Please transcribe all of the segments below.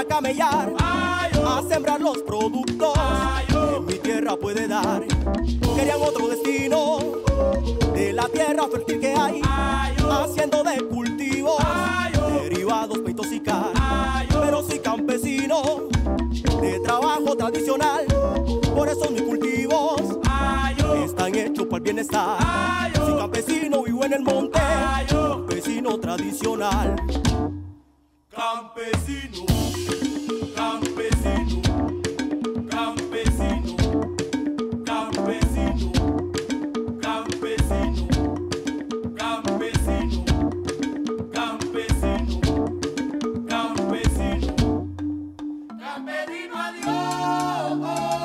camellar, a sembrar los productos que mi tierra puede dar. Querían otro destino de la tierra fértil que hay, haciendo de cultivos derivados, peitos y car. Pero soy campesino de trabajo tradicional, por eso mis cultivos están hechos para el bienestar. Soy campesino, vivo en el monte, campesino tradicional. Campesino, campesino, campesino, campesino, campesino, campesino, campesino, campesino. Campesino adiós,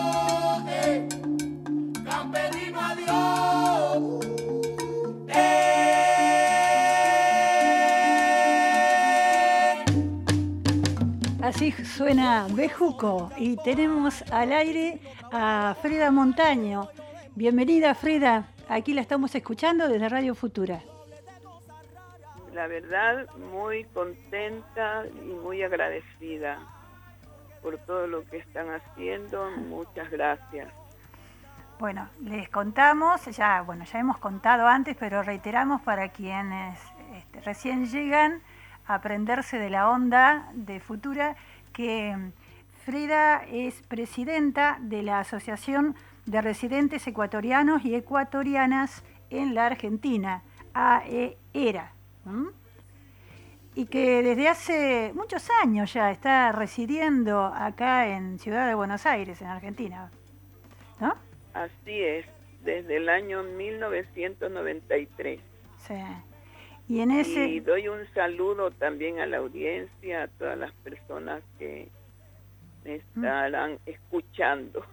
campesino adiós. Así suena Bejuco y tenemos al aire a Frida Montaño. Bienvenida, Frida. Aquí la estamos escuchando desde Radio Futura. La verdad, muy contenta y muy agradecida por todo lo que están haciendo. Muchas gracias. Bueno, les contamos, ya hemos contado antes, pero reiteramos para quienes recién llegan a aprenderse de la onda de Futura, que Frida es presidenta de la Asociación de Residentes Ecuatorianos y Ecuatorianas en la Argentina, AERA, y que desde hace muchos años ya está residiendo acá en Ciudad de Buenos Aires, en Argentina, ¿no? Así es, desde el año 1993. Sí. Y doy un saludo también a la audiencia, a todas las personas que me estarán escuchando.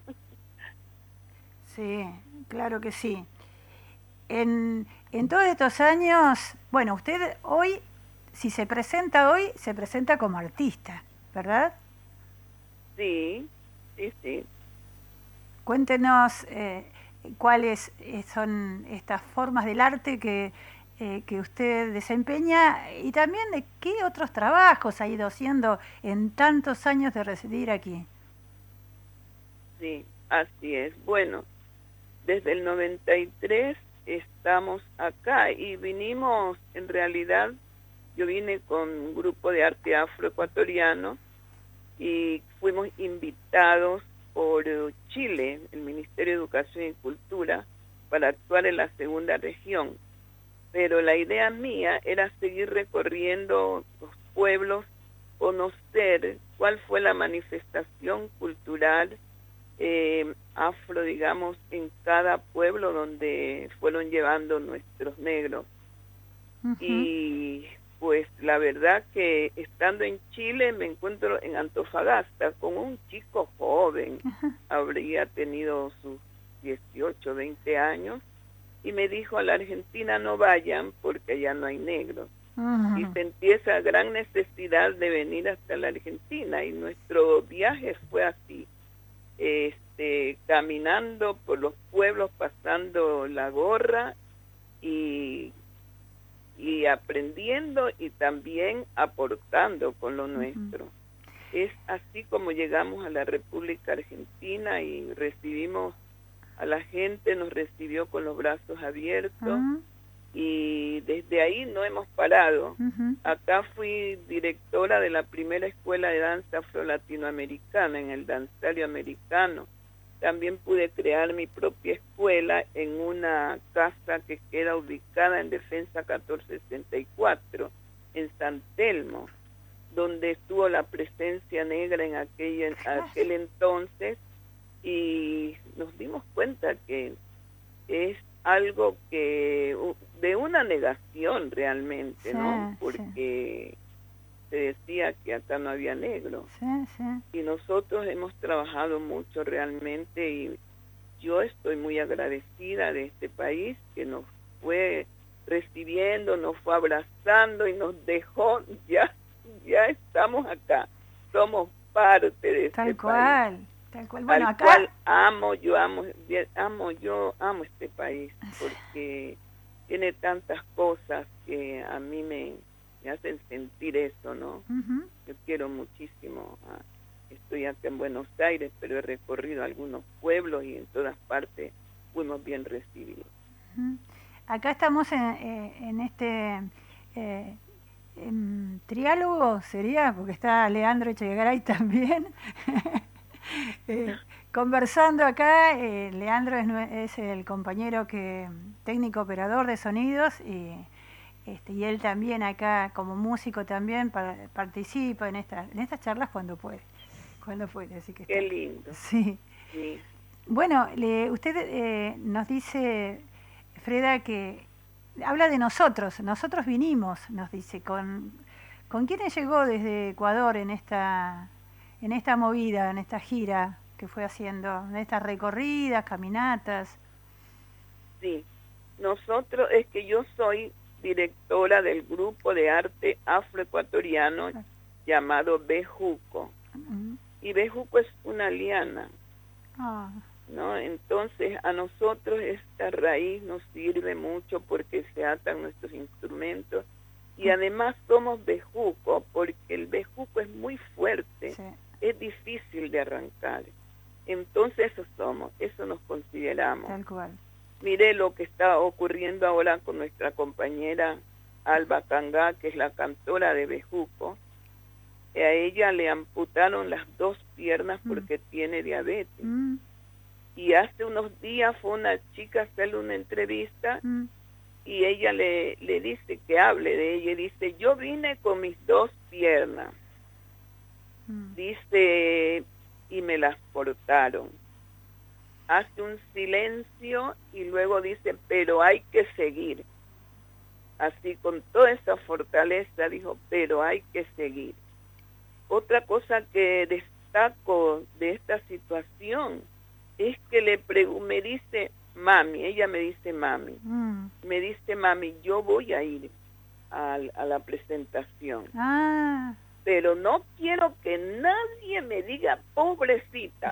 Sí, claro que sí. En todos estos años, bueno, usted hoy, si se presenta hoy, se presenta como artista, ¿verdad? Sí. Cuéntenos cuáles son estas formas del arte que usted desempeña y también de qué otros trabajos ha ido haciendo en tantos años de residir aquí. Sí, así es. Bueno, desde el 93 estamos acá y vinimos, en realidad, yo vine con un grupo de arte afroecuatoriano y fuimos invitados por Chile, el Ministerio de Educación y Cultura, para actuar en la segunda región. Pero la idea mía era seguir recorriendo los pueblos, conocer cuál fue la manifestación cultural afro, digamos, en cada pueblo donde fueron llevando nuestros negros. Uh-huh. Y pues la verdad que estando en Chile me encuentro en Antofagasta con un chico joven, uh-huh. Habría tenido sus 18, 20 años, y me dijo: a la Argentina no vayan porque allá no hay negros. Uh-huh. Y sentí esa gran necesidad de venir hasta la Argentina, y nuestro viaje fue así, caminando por los pueblos, pasando la gorra y aprendiendo y también aportando con lo nuestro. Uh-huh. Es así como llegamos a la República Argentina y recibimos a la gente, nos recibió con los brazos abiertos. Uh-huh. Y desde ahí no hemos parado. Uh-huh. Acá fui directora de la primera escuela de danza afro-latinoamericana en el danzario americano. También pude crear mi propia escuela en una casa que queda ubicada en Defensa 1464, en San Telmo, donde estuvo la presencia negra en aquel entonces, y nos dimos cuenta que es algo que de una negación realmente, sí, ¿no? Porque se decía que acá no había negro. Sí, sí. Y nosotros hemos trabajado mucho realmente, y yo estoy muy agradecida de este país que nos fue recibiendo, nos fue abrazando y nos dejó, ya estamos acá, somos parte de este país. Tal cual. Bueno, acá cual yo amo este país, porque tiene tantas cosas que a mí me hacen sentir eso, ¿no? Uh-huh. Que quiero muchísimo. Estoy acá en Buenos Aires, pero he recorrido algunos pueblos y en todas partes fuimos bien recibidos. Acá estamos en este triálogo, sería, porque está Leandro Echegaray también, conversando acá. Leandro es el compañero técnico operador de sonidos y él también acá como músico también participa en estas charlas cuando puede, así que qué lindo. Sí. Bueno, usted nos dice, Freda, que habla de nosotros vinimos, nos dice, ¿con quiénes llegó desde Ecuador en esta movida, en esta gira que fue haciendo, en estas recorridas, caminatas? Sí, nosotros, es que yo soy directora del grupo de arte afroecuatoriano llamado Bejuco. Y Bejuco es una liana, ¿no? Entonces a nosotros esta raíz nos sirve mucho porque se atan nuestros instrumentos y además somos bejuco porque el bejuco es muy fuerte, sí. Es difícil de arrancar. Entonces eso nos consideramos. Tal cual. Mire lo que está ocurriendo ahora con nuestra compañera Alba Cangá, que es la cantora de bejuco. A ella le amputaron las 2 piernas porque tiene diabetes. Y hace unos días fue una chica a hacerle una entrevista y ella le dice que hable de ella. Y dice, yo vine con mis 2 piernas. Dice, y me las cortaron. Hace un silencio y luego dice, pero hay que seguir. Así con toda esa fortaleza dijo, pero hay que seguir. Otra cosa que destaco de esta situación es que me dice mami, ella me dice mami, me dice mami, yo voy a ir a la presentación, pero no quiero que nadie me diga pobrecita.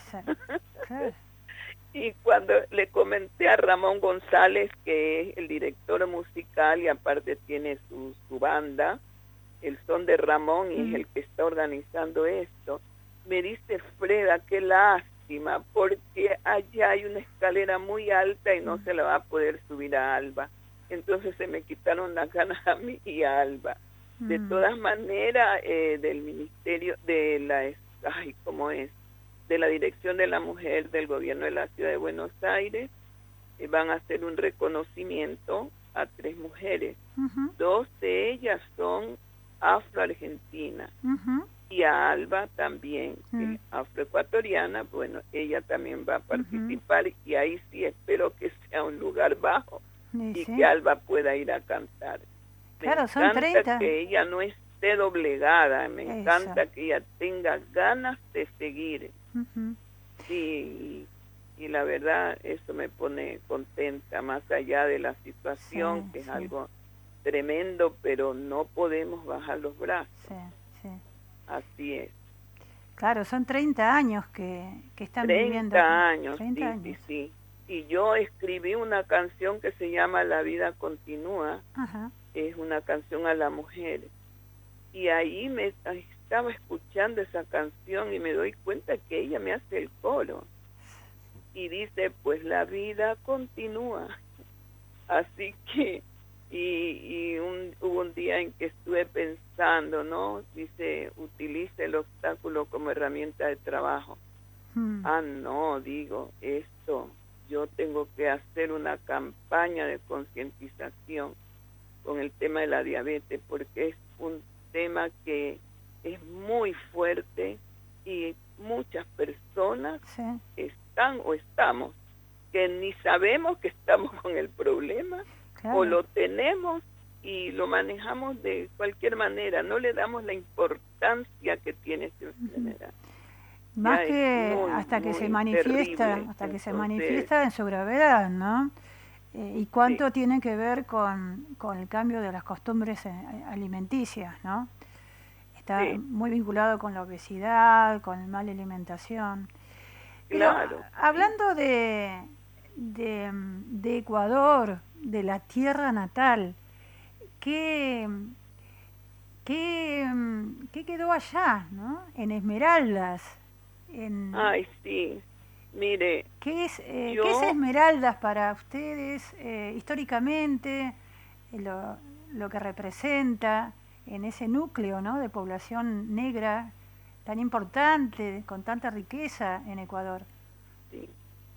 Y cuando le comenté a Ramón González, que es el director musical y aparte tiene su banda, el son de Ramón, y es el que está organizando esto, me dice, Freda, qué lástima, porque allá hay una escalera muy alta y no se la va a poder subir a Alba. Entonces se me quitaron las ganas a mí y a Alba. De todas maneras, del Ministerio de de la Dirección de la Mujer del Gobierno de la Ciudad de Buenos Aires, van a hacer un reconocimiento a 3 mujeres. 2 de ellas son afroargentinas. Y a Alba también, que es afroecuatoriana. Bueno, ella también va a participar y ahí sí espero que sea un lugar bajo y que Alba pueda ir a cantar. Claro, me son encanta 30. que ella no esté doblegada, me encanta que ella tenga ganas de seguir. Sí, y la verdad eso me pone contenta, más allá de la situación, que es algo tremendo, pero no podemos bajar los brazos. Así es. Claro, son 30 años que están viviendo. 30 años, 30 años. Sí. Y yo escribí una canción que se llama La vida continúa. Es una canción a la mujer. Y ahí estaba escuchando esa canción y me doy cuenta que ella me hace el coro. Y dice, pues la vida continúa. Así que, hubo un día en que estuve pensando, ¿no? Dice, utilice el obstáculo como herramienta de trabajo. No, digo, yo tengo que hacer una campaña de concientización con el tema de la diabetes, porque es un tema que es muy fuerte y muchas personas estamos que ni sabemos que estamos con el problema, o lo tenemos y lo manejamos de cualquier manera, no le damos la importancia que tiene esta enfermedad. Más que hasta que se manifiesta, en su gravedad, ¿no? Y cuánto tiene que ver con el cambio de las costumbres alimenticias, ¿no? Está muy vinculado con la obesidad, con la mala alimentación. Pero, hablando de Ecuador, de la tierra natal, ¿qué ¿Qué quedó allá, ¿no? En Esmeraldas. Ay, sí. Mire, ¿qué es Esmeraldas para ustedes históricamente? Lo que representa en ese núcleo, ¿no?, de población negra tan importante, con tanta riqueza en Ecuador. Sí.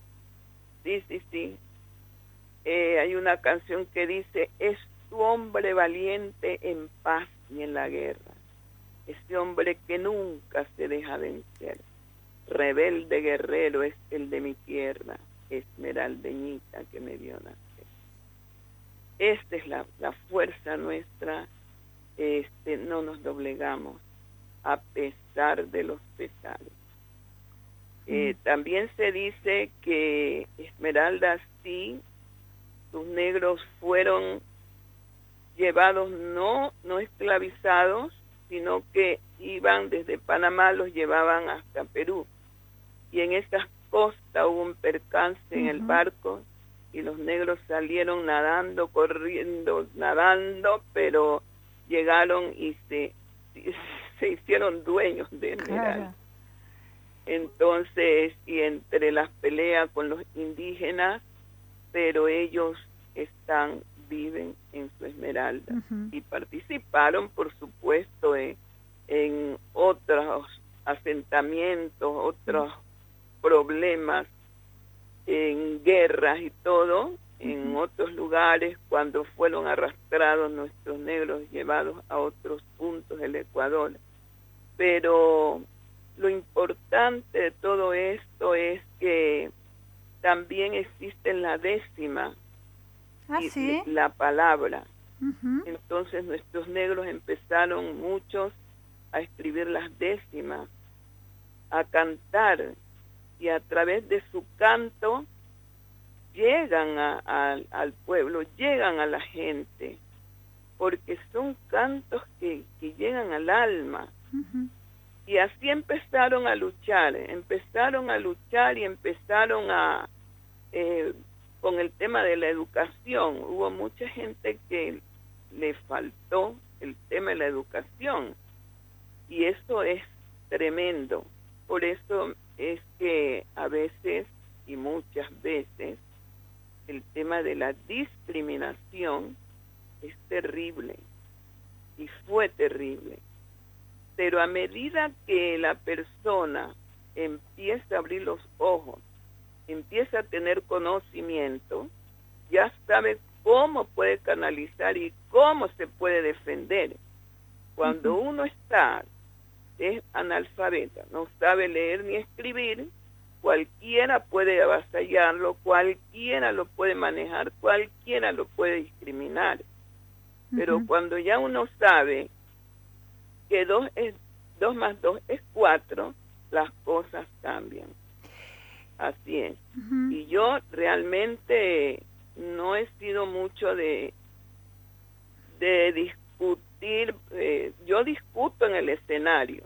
Hay una canción que dice: es tu hombre valiente en paz y en la guerra, ese hombre que nunca se deja vencer, rebelde guerrero es el de mi tierra, esmeraldeñita que me vio nacer. Esta es la fuerza nuestra, no nos doblegamos a pesar de los pesares. También se dice que Esmeraldas, sí, sus negros fueron llevados, no esclavizados, sino que iban desde Panamá, los llevaban hasta Perú. Y en esas costas hubo un percance en el barco y los negros salieron nadando, corriendo, nadando, pero llegaron y se hicieron dueños de Esmeralda. Claro. Entonces, y entre las peleas con los indígenas, pero ellos viven en su Esmeralda y participaron, por supuesto, en otros asentamientos, otros problemas, en guerras y todo, en otros lugares, cuando fueron arrastrados nuestros negros, llevados a otros puntos del Ecuador. Pero lo importante de todo esto es que también existe la décima, ¿sí? La palabra. Entonces nuestros negros empezaron muchos a escribir las décimas, a cantar, y a través de su canto llegan al pueblo, llegan a la gente, porque son cantos que llegan al alma. Y así empezaron a luchar y empezaron con el tema de la educación. Hubo mucha gente que le faltó el tema de la educación, y eso es tremendo. Por eso es que a veces, y muchas veces, el tema de la discriminación es terrible, y fue terrible. Pero a medida que la persona empieza a abrir los ojos, empieza a tener conocimiento, ya sabe cómo puede canalizar y cómo se puede defender. Cuando uno es analfabeta, no sabe leer ni escribir, cualquiera puede avasallarlo, cualquiera lo puede manejar, cualquiera lo puede discriminar. Pero cuando ya uno sabe que 2 más 2 es 4, las cosas cambian. Así es. Y yo realmente no he sido mucho de discutir. Yo discuto en el escenario.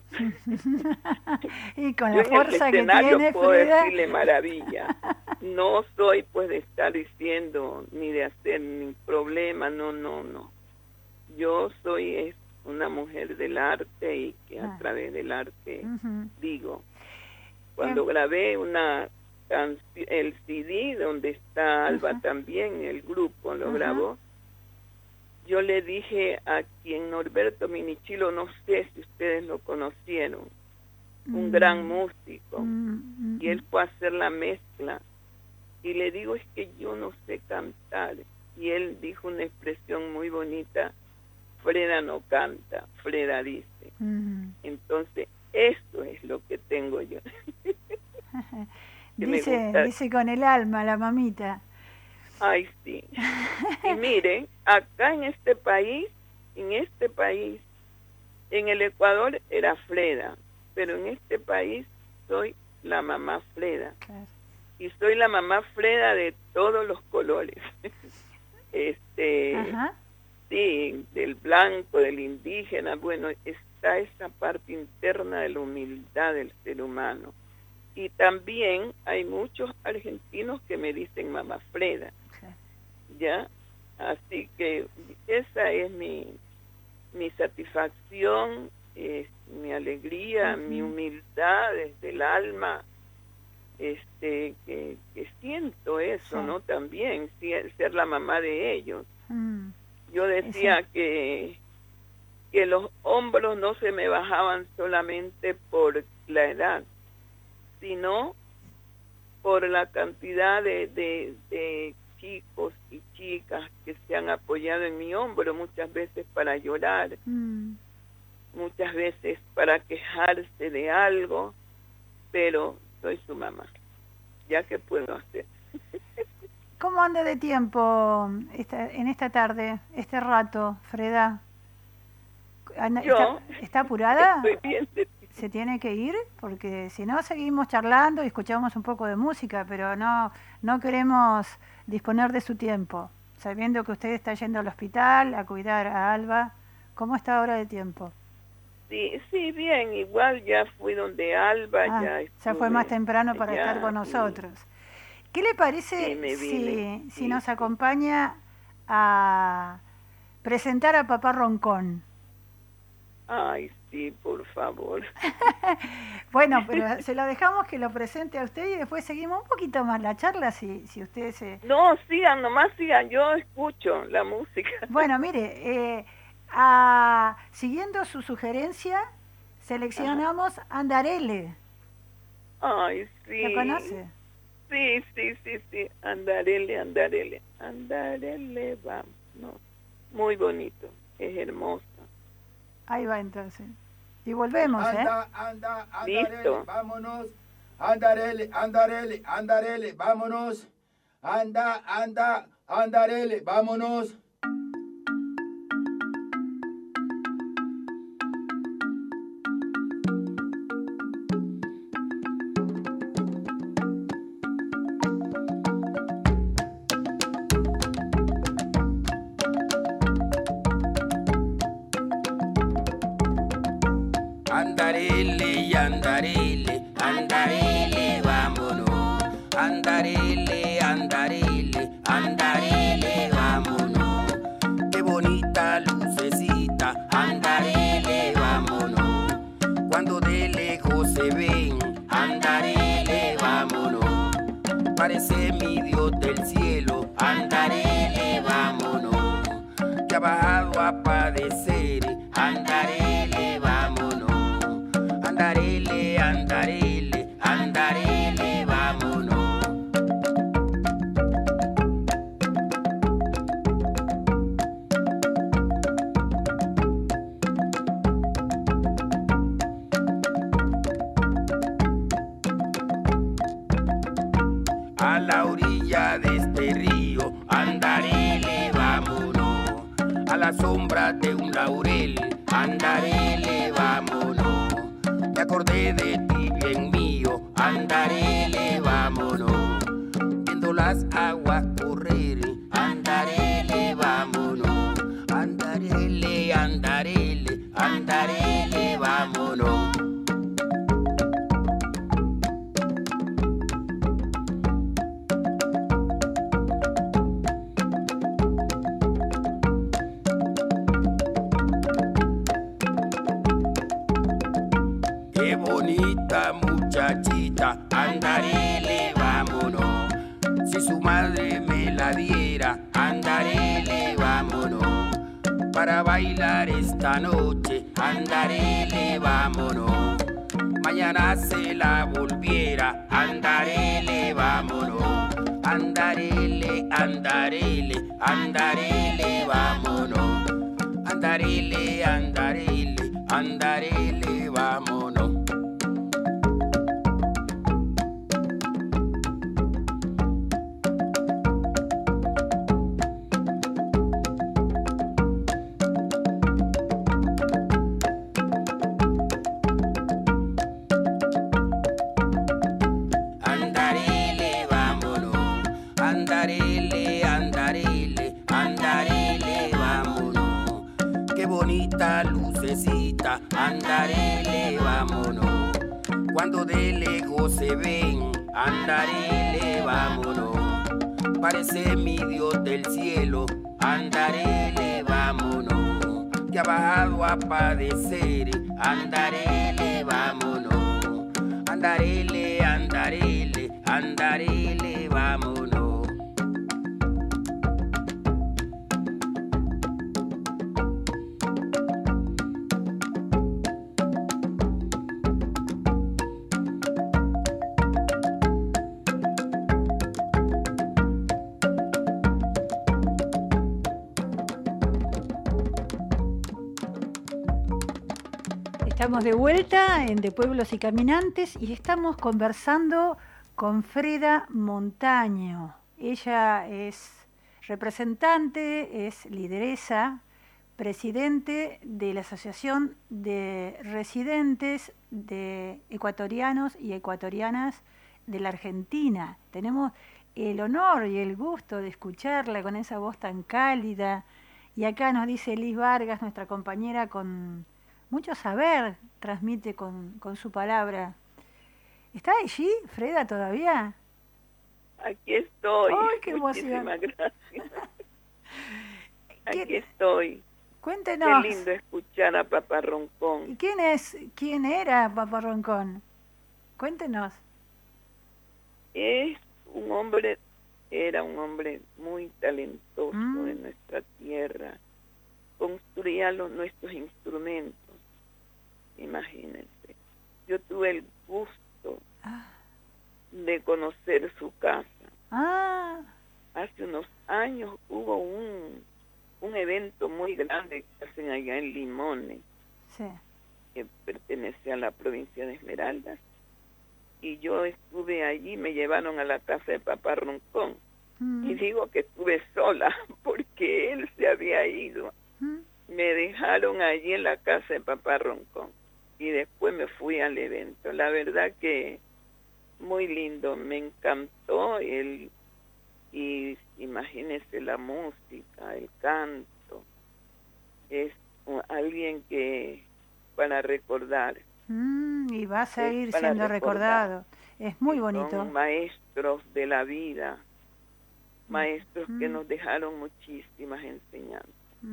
Y con la fuerza que tiene, Frida, puedo decirle maravilla. No soy pues de estar diciendo ni de hacer ni problema, no. Yo soy una mujer del arte, y que a través del arte digo. Cuando grabé el CD donde está Alba también, el grupo lo grabó, yo le dije a quien Norberto Minichilo, no sé si ustedes lo conocieron, un gran músico, y él fue a hacer la mezcla, y le digo, es que yo no sé cantar, y él dijo una expresión muy bonita: Freda no canta, Freda dice. Entonces, esto es lo que tengo yo. Dice con el alma la mamita. Ay, sí. Y miren, acá en este país, en el Ecuador era Freda, pero en este país soy la mamá Freda. Claro. Y soy la mamá Freda de todos los colores. Sí, del blanco, del indígena. Bueno, está esa parte interna de la humildad del ser humano. Y también hay muchos argentinos que me dicen mamá Freda. ¿Ya? Así que esa es mi satisfacción, mi alegría, mi humildad desde el alma, que siento eso, ¿no? También ser la mamá de ellos. Yo decía que los hombros no se me bajaban solamente por la edad, sino por la cantidad de chicos y chicas que se han apoyado en mi hombro, muchas veces para llorar, muchas veces para quejarse de algo, pero soy su mamá. ¿Ya qué puedo hacer? ¿Cómo anda de tiempo en esta tarde, este rato, Freda? ¿Está apurada? Estoy bien. ¿Se tiene que ir? Porque si no, seguimos charlando y escuchamos un poco de música, pero no queremos disponer de su tiempo, sabiendo que usted está yendo al hospital a cuidar a Alba. ¿Cómo está ahora de tiempo? Sí, bien, igual ya fui donde Alba, ya fue más temprano para estar con nosotros. ¿Qué le parece si nos acompaña a presentar a Papá Roncón? Ay, sí, por favor. Bueno, pero se lo dejamos que lo presente a usted y después seguimos un poquito más la charla si usted se... No, nomás sigan, yo escucho la música. Bueno, mire, siguiendo su sugerencia, seleccionamos Andarele. Ay, sí. ¿Lo conoce? Sí. Andarele, vamos. No, muy bonito, es hermoso. Ahí va entonces. Y volvemos, Andarele, Listo. Vámonos. Andarele, vámonos. Andarele, vámonos. Andarele, vámonos. Andarele, vámonos. Qué bonita lucecita. Andarele, vámonos. Cuando de lejos se ven. Andarele, vámonos. Parece mi Dios del cielo. Andarele, vámonos. Que ha bajado a padecer. Andarele, vámonos. Andarele, vámonos. A la orilla de este río, andarele, vámonos. A la sombra de un laurel, andarele, vámonos. Me acordé de ti, bien mío, andarele, vámonos. Viendo las aguas correr, andarele, vámonos. Andarele, vámonos. Qué bonita muchachita, andarele, vámonos. Si su madre me la diera, andarele, vámonos. Para bailar esta noche, andarele, vámonos. Mañana se la volviera, andarele, vámonos. Andarele, vámonos. Andarele, vámonos. Andarele, vámonos. Andarele, vámonos. Qué bonita lucecita, andarele, vámonos. Cuando de lejos se ven, andarele, vámonos. Parece mi Dios del cielo, andarele, vámonos. que ha bajado a padecer. Andarele, vámonos. Andarele, andarele, andarele, vámonos. Estamos de vuelta en De Pueblos y Caminantes y estamos conversando con Freda Montaño. Ella es representante, es lideresa, presidente de la Asociación de Residentes de Ecuatorianos y Ecuatorianas de la Argentina. Tenemos el honor y el gusto de escucharla con esa voz tan cálida. Y acá nos dice Liz Vargas, nuestra compañera, con mucho saber, transmite con su palabra. ¿Está allí, Freda, todavía? Aquí estoy. ¡Ay, qué emoción! Muchísimas gracias. Aquí estoy. Cuéntenos. Qué lindo escuchar a Papá Roncón. ¿Y quién era Papá Roncón? Cuéntenos. Era un hombre muy talentoso en nuestra tierra. Construía nuestros instrumentos. Imagínense. Yo tuve el gusto de conocer su casa. Hace unos años hubo un evento muy grande que hacen allá en Limones, sí, que pertenece a la provincia de Esmeraldas, y yo estuve allí, me llevaron a la casa de Papá Roncón, y digo que estuve sola, porque él se había ido. Me dejaron allí en la casa de Papá Roncón, y después me fui al evento. La verdad que muy lindo, me encantó él. Y imagínese la música, el canto, es alguien que para recordar. Y va a seguir siendo recordado. Es muy bonito. Son maestros de la vida, maestros que nos dejaron muchísimas enseñanzas.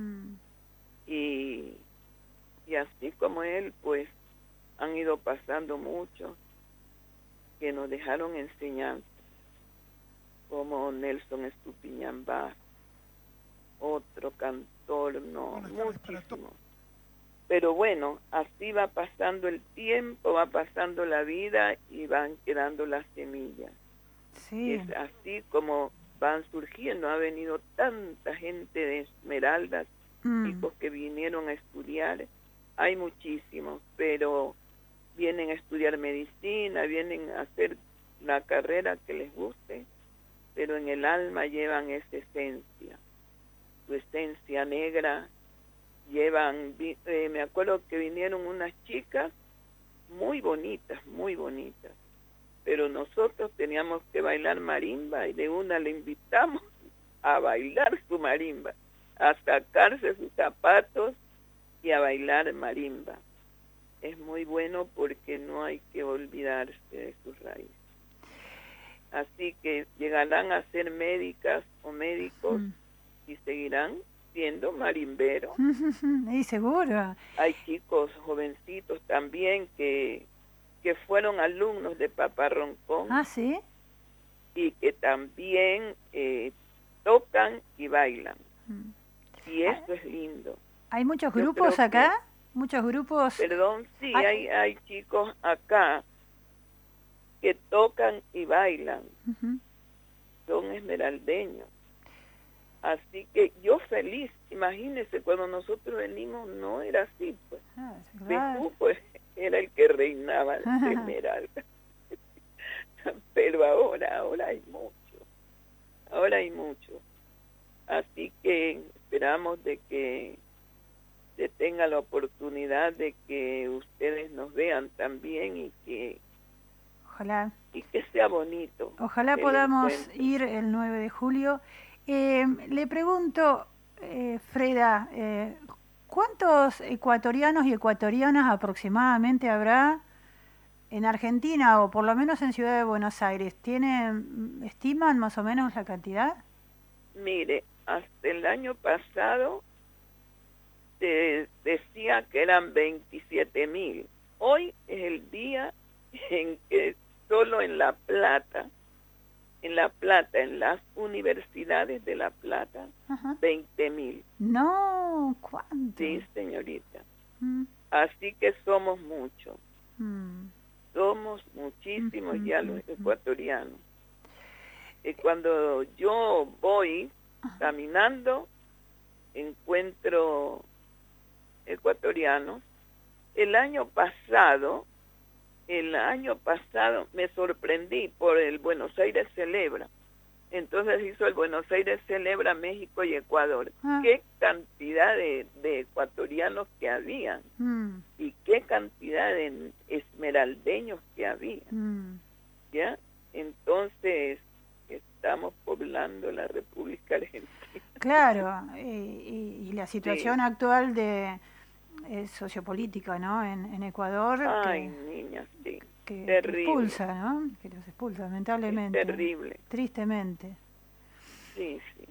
Y así como él, pues, han ido pasando muchos que nos dejaron enseñanzas, como Nelson Estupiñán Vaz, otro cantor, muchísimos. Pero bueno, así va pasando el tiempo, va pasando la vida y van quedando las semillas. Sí. Es así como van surgiendo. Ha venido tanta gente de Esmeraldas, chicos que vinieron a estudiar. Hay muchísimos, pero vienen a estudiar medicina, vienen a hacer la carrera que les guste, pero en el alma llevan esa esencia, su esencia negra. Llevan, me acuerdo que vinieron unas chicas muy bonitas, pero nosotros teníamos que bailar marimba y de una le invitamos a bailar su marimba, a sacarse sus zapatos y a bailar marimba. Es muy bueno porque no hay que olvidarse de sus raíces. Así que llegarán a ser médicas o médicos y seguirán siendo marimberos. Y seguro. Hay chicos jovencitos también que fueron alumnos de Papá Roncón. ¿Sí? Y que también tocan y bailan. Y esto es lindo. ¿Hay muchos grupos acá? ¿Muchos grupos? Perdón, sí, hay chicos acá que tocan y bailan. Son esmeraldeños. Así que yo feliz, imagínense, cuando nosotros venimos no era así, pues. Bejú, pues, era el que reinaba de Esmeralda. Pero ahora hay mucho. Así que esperamos de que se tenga la oportunidad de que ustedes nos vean también y que ojalá. Y que sea bonito. Ojalá podamos ir el 9 de julio. Le pregunto, Freda, ¿cuántos ecuatorianos y ecuatorianas aproximadamente habrá en Argentina o por lo menos en Ciudad de Buenos Aires? ¿Estiman más o menos la cantidad? Mire, hasta el año pasado te decía que eran 27.000. Hoy es el día en que solo en La Plata, en las universidades de La Plata, 20.000. No, ¿cuánto? Sí, señorita. Así que somos muchos. Somos muchísimos ya los ecuatorianos. Y cuando yo voy caminando, encuentro ecuatorianos. El año pasado me sorprendí por el Buenos Aires Celebra. Entonces hizo el Buenos Aires Celebra México y Ecuador. Qué cantidad de ecuatorianos que había y qué cantidad de esmeraldeños que había. ¿Ya? Entonces estamos poblando la República Argentina. Claro, y la situación actual de sociopolítica, ¿no? En Ecuador. Ay, niña, sí. Que terrible. Expulsa, ¿no? Que los expulsa, lamentablemente. Es terrible. Tristemente. Sí, sí.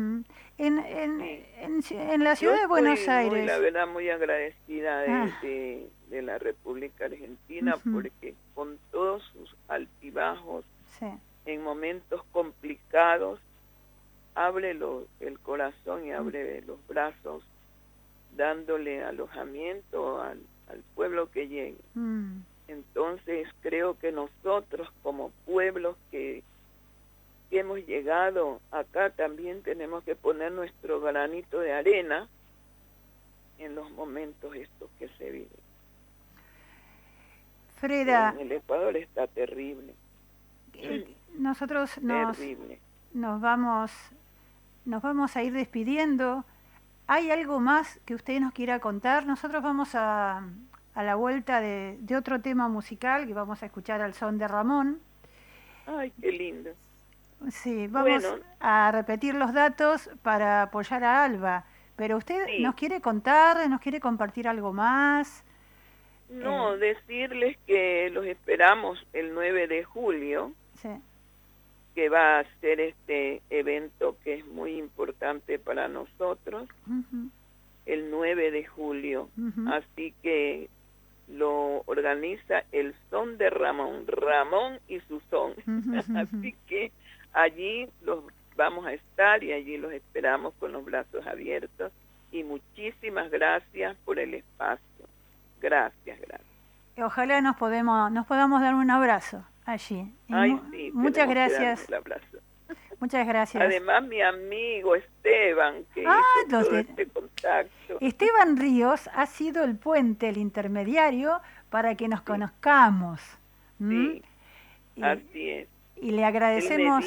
En la ciudad de Buenos Aires. La verdad, muy agradecida de la República Argentina, porque con todos sus altibajos, en momentos complicados, abre el corazón y abre los brazos, dándole alojamiento al pueblo que llegue. Entonces creo que nosotros como pueblos que hemos llegado acá también tenemos que poner nuestro granito de arena en los momentos estos que se viven. Freda, en el Ecuador está terrible. Nosotros nos vamos a ir despidiendo. ¿Hay algo más que usted nos quiera contar? Nosotros vamos a la vuelta de otro tema musical que vamos a escuchar al son de Ramón. Ay, qué lindo. Sí, vamos a repetir los datos para apoyar a Alba. Pero usted nos quiere contar, nos quiere compartir algo más. No, decirles que los esperamos el 9 de julio, que va a ser este evento que es muy importante para nosotros, el 9 de julio. Así que lo organiza el son de Ramón y su son. Así que allí los vamos a estar y allí los esperamos con los brazos abiertos. Y muchísimas gracias por el espacio. Gracias. Ojalá nos podamos dar un abrazo allí. Ay, sí, muchas gracias. Muchas gracias. Además, mi amigo Esteban, que hizo todo este contacto. Esteban Ríos ha sido el puente, el intermediario, para que nos conozcamos. Sí, así es. Y le agradecemos.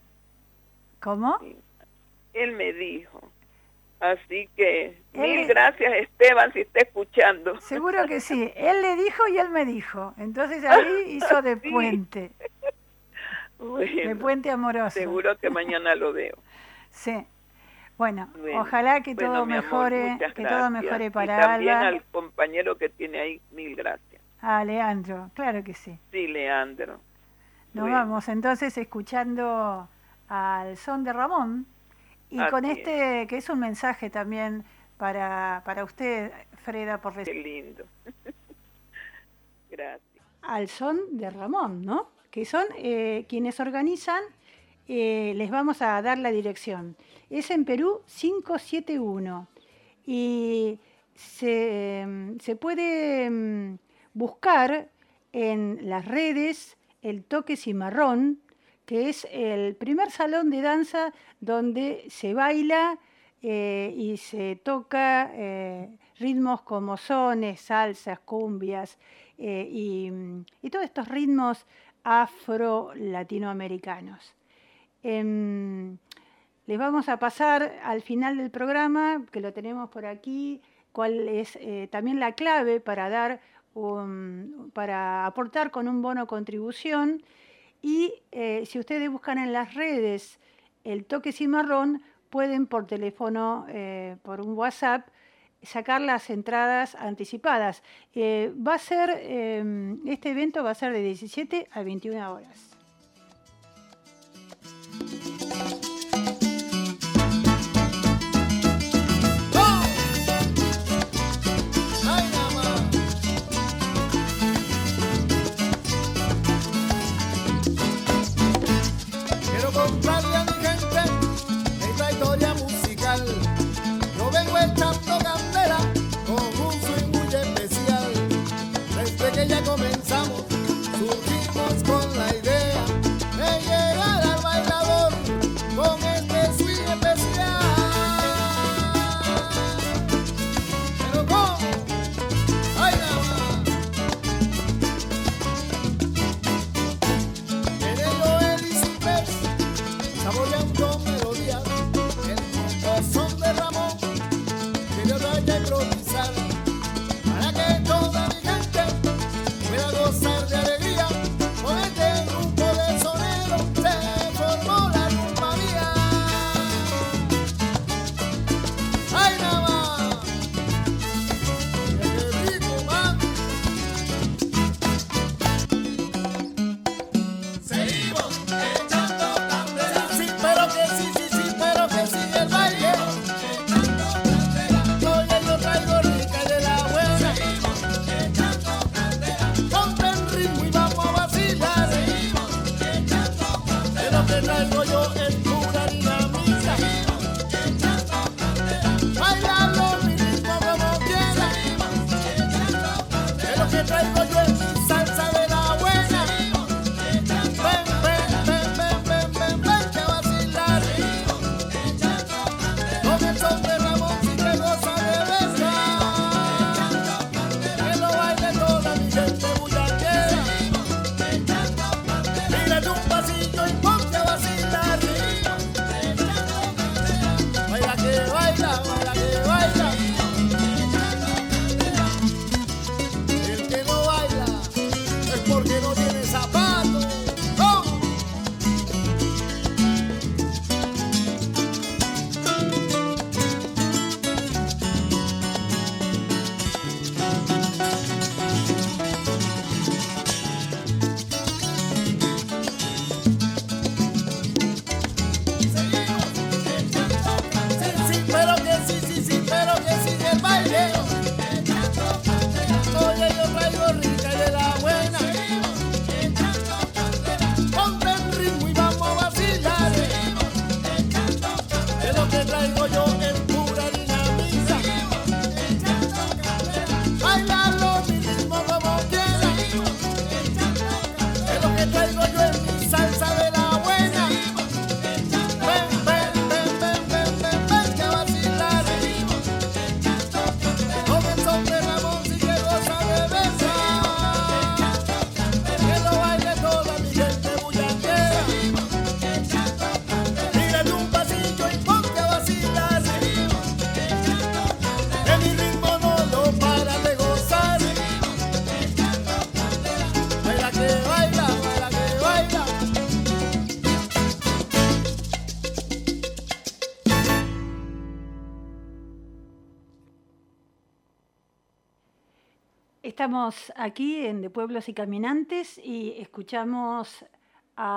¿Cómo? Sí. Él me dijo. Así que mil gracias, Esteban, si está escuchando. Seguro que sí. Él le dijo y él me dijo. Entonces ahí hizo de puente. Bueno, de puente amoroso. Seguro que mañana lo veo. Sí. Bueno, ojalá que todo mejore, todo mejore para Alba. Y también Alba. Al compañero que tiene ahí, mil gracias. A Leandro, claro que sí. Sí, Leandro. Nos vamos entonces escuchando al son de Ramón. Y con que es un mensaje también para usted, Freda, por recibir. Qué lindo. Gracias. Al son de Ramón, ¿no? Que son quienes organizan, les vamos a dar la dirección. Es en Perú 571. Y se puede buscar en las redes el Toque Cimarrón, que es el primer salón de danza donde se baila y se toca ritmos como sones, salsas, cumbias y todos estos ritmos afro-latinoamericanos. Les vamos a pasar al final del programa, que lo tenemos por aquí, cuál es también la clave para para aportar con un bono contribución. Y si ustedes buscan en las redes el Toque Cimarrón, pueden por teléfono, por un WhatsApp, sacar las entradas anticipadas. Va a ser, este evento va a ser de 17 a 21 horas. Estamos aquí en De Pueblos y Caminantes y escuchamos